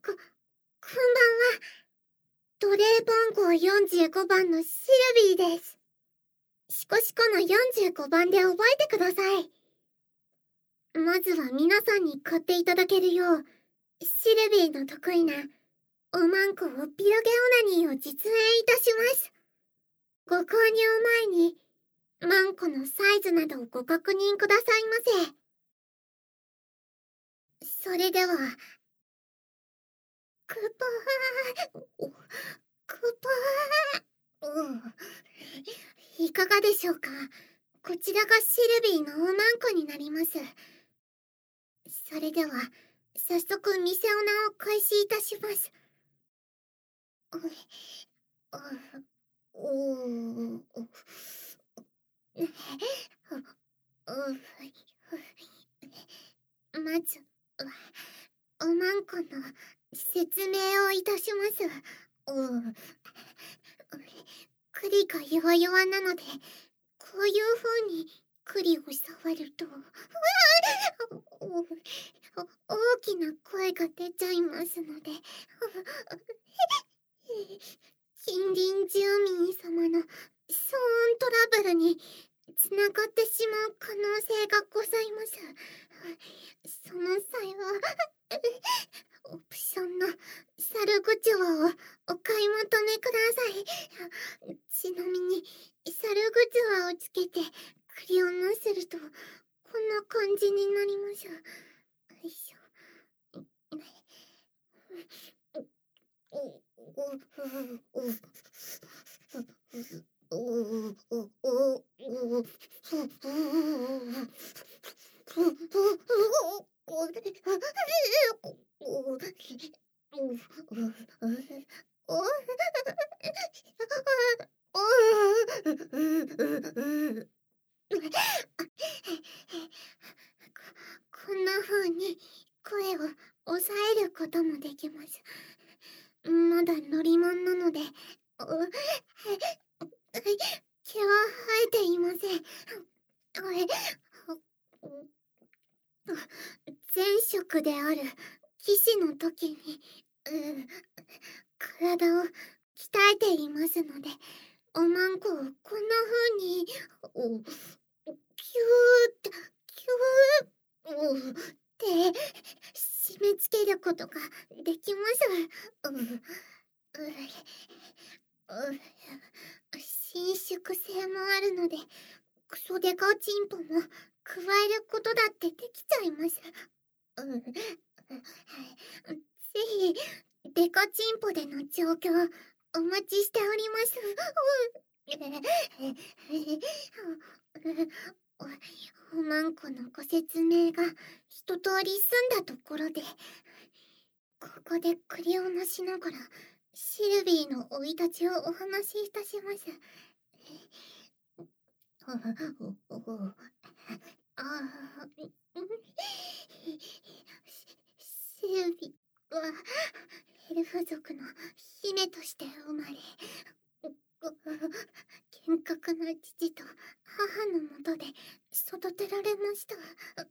こんばんは。奴隷番号45番のシルビーです。シコシコの45番で覚えてください。まずは皆さんに買っていただけるよう、シルビーの得意なおまんこをピロゲオナニーを実演いたします。ご購入前に、マンコのサイズなどをご確認くださいませ。それでは、クパー、クパー、いかがでしょうか。こちらがシルビーのおまんこになります。それでは、早速店お名を開始いたします。まずは、おまんこの説明をいたします。栗が弱々なので、こういう風に栗を触ると、大きな声が出ちゃいますので、近隣住民様の騒音トラブルにつながってしまう可能性がございます。その際は、オプションの猿口話をお買い求めください。ちなみに、猿口話をつけてクリをなすると、こんな感じになります。よいしょ。こんな風に声を抑えることもできます。まだノリマンなので、毛は生えていません。前職である騎士の時に、体を鍛えていますので、おまんこをこんな風に、キューって締め付けることができます。伸縮性もあるので、クソデカチンポも加えることだってできちゃいます。ぜひ、デカチンポでの状況お待ちしております。おまんこのご説明が一通り済んだところで、ここでクリをなしながらシルビーの生い立ちをお話しいたします。シルビーはエルフ族の姫として生まれ、厳格な父と母のもとで育てられました。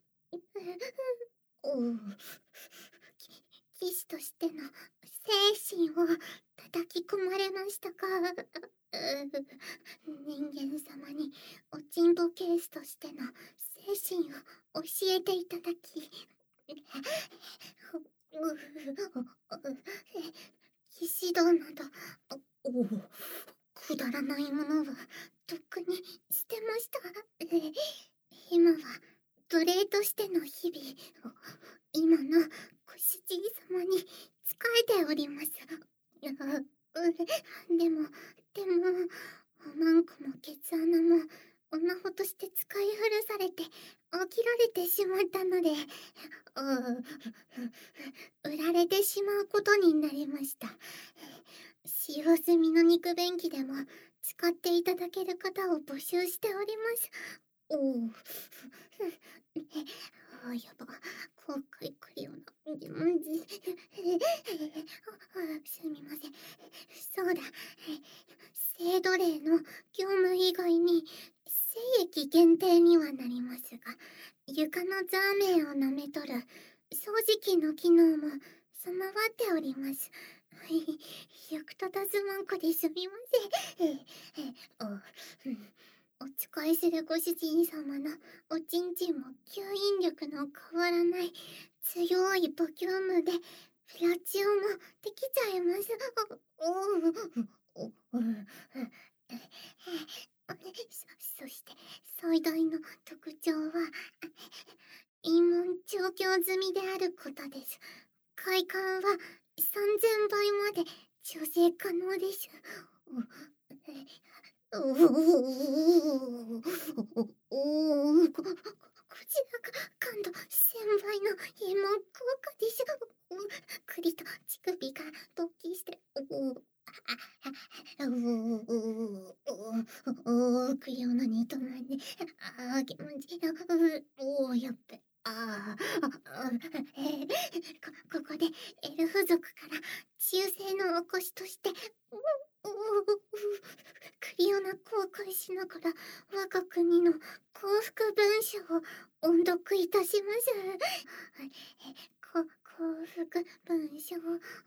騎士としての精神を叩き込まれましたか。人間様におちんぽケースとしての精神を教えていただき、騎士道などくだらないものはとっくに捨てました。今は奴隷としての日々を今のご主人様に仕えております。でも、おまんこもケツ穴も女子として使い古されて飽きられてしまったので、売られてしまうことになりました。使用済みの肉便器でも使っていただける方を募集しております。やば、後悔くるような。すみません。そうだ。性奴隷の業務以外に、精液限定にはなりますが、床のザーメンを舐めとる掃除機の機能も備わっております。はい、役立たずまんこですみません。お使いするご主人様のおちんちんも吸引力の変わらない強いバキュームでフラチオもできちゃいます。そして最大の特徴は陰門調教済みであることです。快感は3000倍まで調整可能です。こちらが感度1000倍の陰門効果です。栗と乳首が勃起して、クリオナに止まんね。気持ちいい。やっべ。ここでエルフ族から忠誠の証として、クリオナ公開しながら我が国の幸福文書を音読いたします。幸福文書。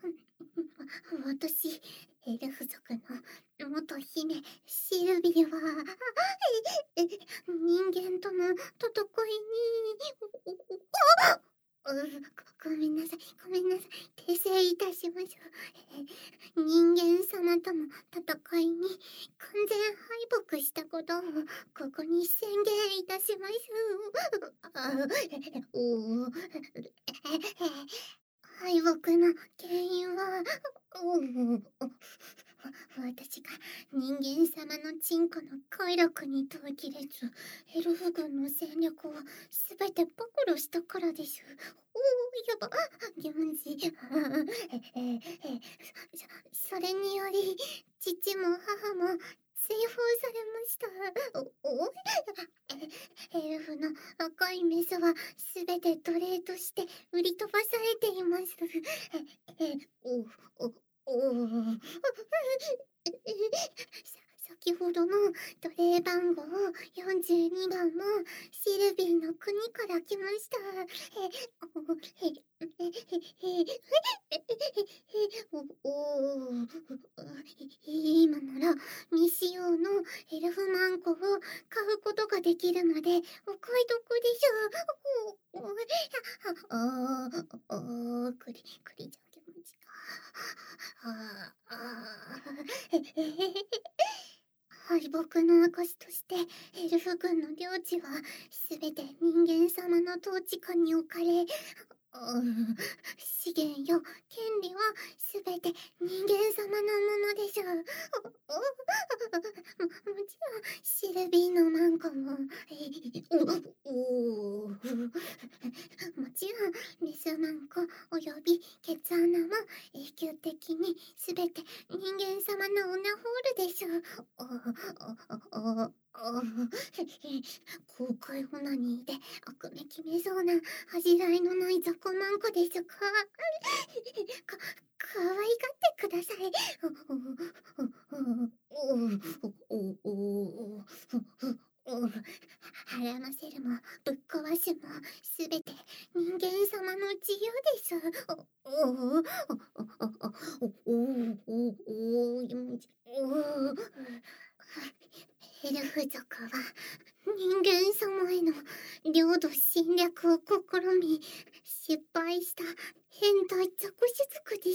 私、エルフ族の元姫シルビーは人間との戦いにごめんなさい、ごめんなさい。訂正いたします。人間様との戦いに完全敗北したことをここに宣言いたします。敗北の原因は、私が人間様のチンコの快楽に途切れず、エルフ軍の戦力をすべて暴露したからです。やば、ギムジ。それにより、父も母も追放されました。エルフの赤いメスはすべて奴隷として売り飛ばされています。先ほどの奴隷番号42番もシルビーの国から来ました。今なら未使用のエルフマンコを買うことができるのでお買い得でしょう。クリじゃ気持ち敗北の証としてエルフ軍の領地はすべて人間様の統治下に置かれ、資源よ権利はすべて人間様のものでしょう。もちろんシルビーのマンコももちろんメスマンコおよびケツ穴も永久的にすべて人間様のオナホールでしょう。公開オナニーで悪目決めそうな恥じらいのない雑魚マンコですか。可愛がってください。孕ませるもぶっ壊すもすべて人間様の自由です。エルフ族は人間様への領土侵略を試み失敗した変態着手族です。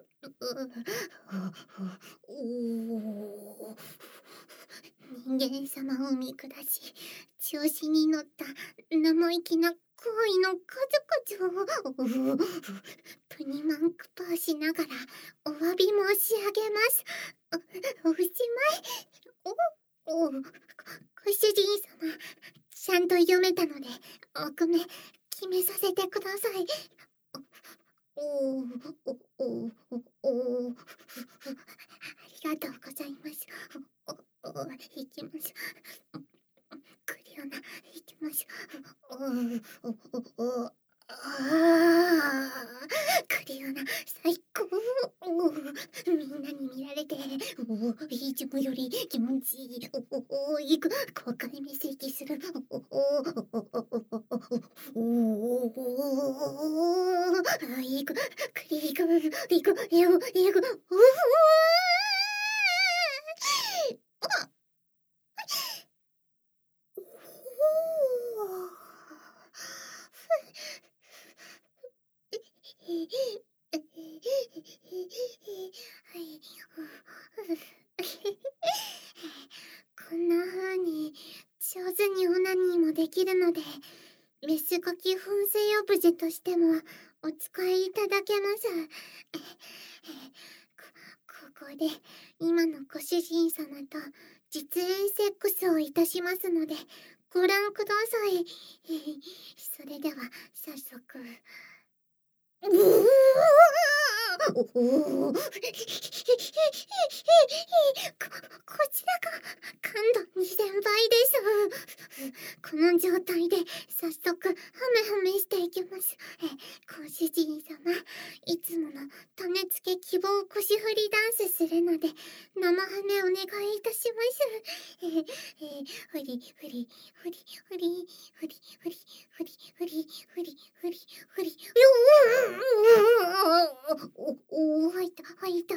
人間様を見下し調子に乗った生意気な行為の数々をプニマンクパーしながらお詫び申し上げます。おしまい。ご主人様、ちゃんと読めたのでおめ決めさせてください。ありがとうございます。行きます。クリオナ、行きます。クリオナ、最高。みんなに見られて、いつもより気持ちいい。行く、公開メッセージする。 いく、クリーク、リク、エゴ、エゴ、こんな風に上手にオナニーもできるので、メスゴキ噴水オブジェとしてもお使いいただけます。ここで今のご主人様と実演セックスをいたしますのでご覧ください。それでは早速。こちらが感度2000倍です。この状態で早速ハメハメしていきます。ご主人様、いつもの種付け希望腰振りダンスするので生ハメお願いいたします。ふりふりふりふりふりふりふりふりふりふりふり入った入った。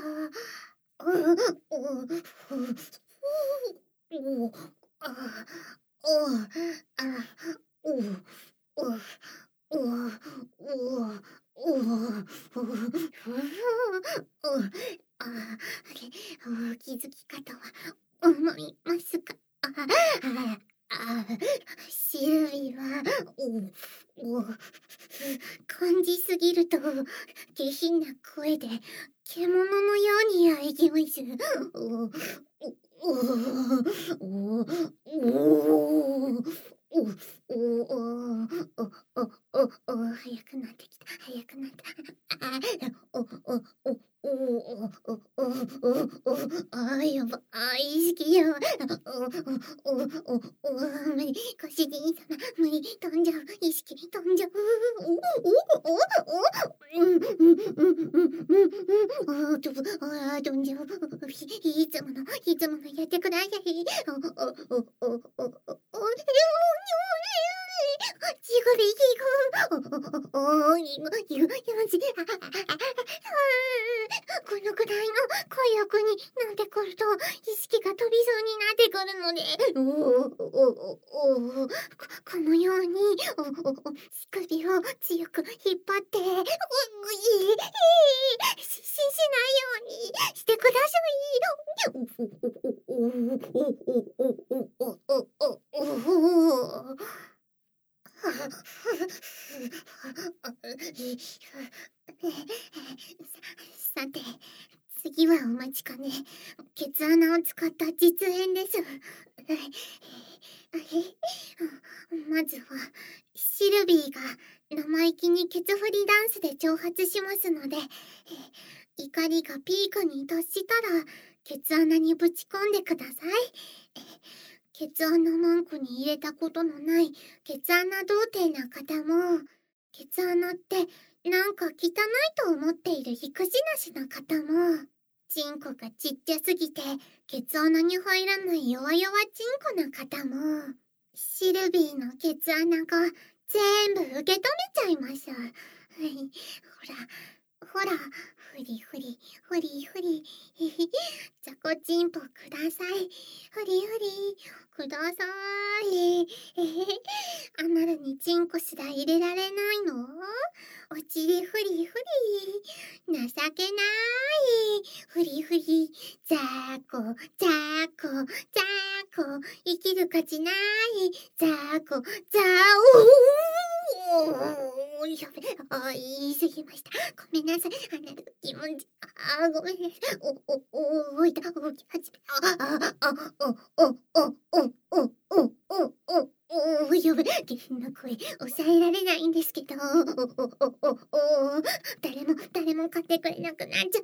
気づき方は思いますか？シルビーは感じすぎると下品な声で獣のように喘ぎます。早くなってきた、早くなった。やば、意識やば。無理、ご主人様、無理、飛んじゃう、意識飛んじゃう。飛んじゃう。いつものやってください。ジゴリジゴ、このくらいの声欲になってくると意識が飛びそうになってくるので、このように乳首を強く引っ張ってしないようにしてください。さて、次はお待ちかね、ケツ穴を使った実演です。まずはシルビーが生意気にケツ振りダンスで挑発しますので、怒りがピークに達したらケツ穴にぶち込んでください。ケツ穴文句に入れたことのないケツ穴童貞な方も、ケツ穴ってなんか汚いと思っている育児なしな方も、チンコがちっちゃすぎてケツ穴に入らない弱々チンコな方も、シルビーのケツ穴が全部受け止めちゃいます。ほら、ふりふり、ふりふり、ザコチンポください。ふりふり、ください。アナルにチンコすら入れられないの？おちりふりふり、情けない。ふりふり、ザコ、ザコ、ザコ、生きる価値ない。ザコ、ザやべ、言い過ぎました。ごめんなさい。アナル気持ち、ごめんなさい。いた、動き始め、やべ、下品な声、抑えられないんですけど、誰も買ってくれなくなっちゃ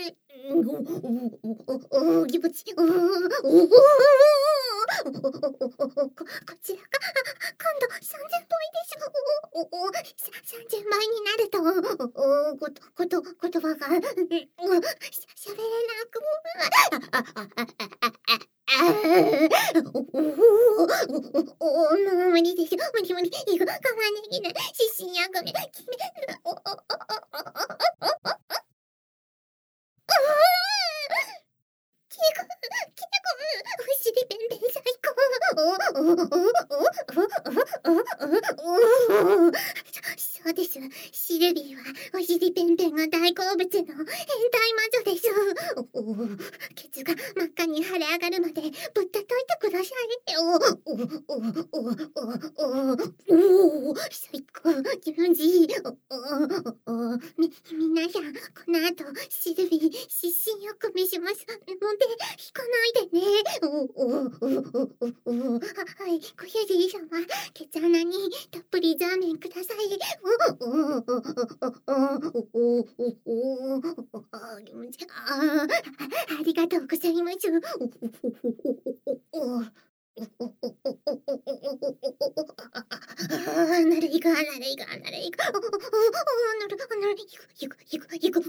う。気持ち、こちらが、今度3000倍でしょ。3000倍になると、言葉が、喋れなく、もう無理ですよ。無理。我慢できない。失神やごめ。 ビーはお尻ペンペンが大好物の変態魔女です。ケツが真っ赤に腫れ上がるまでぶったといてください。最高気持ちいい。皆さん、この後シルビー失神を組みしますので引かないでね。はい、ご主人様、ケツ穴にたっぷりザーメンください。ありがとうございます。なるいか、なるいか、なるいか。なる、なる、いく、いく、いく、いく。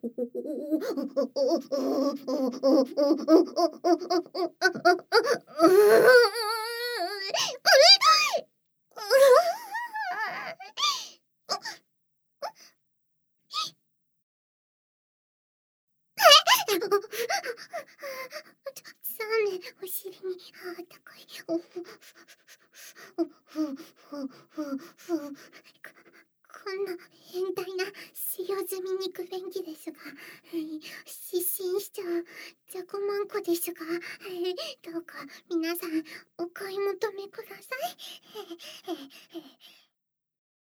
ザーメン、お尻にあったかい。こんな変態な使用済み肉便器ですが、失神しちゃうじゃこまんこですが、どうか皆さんお買い求めください。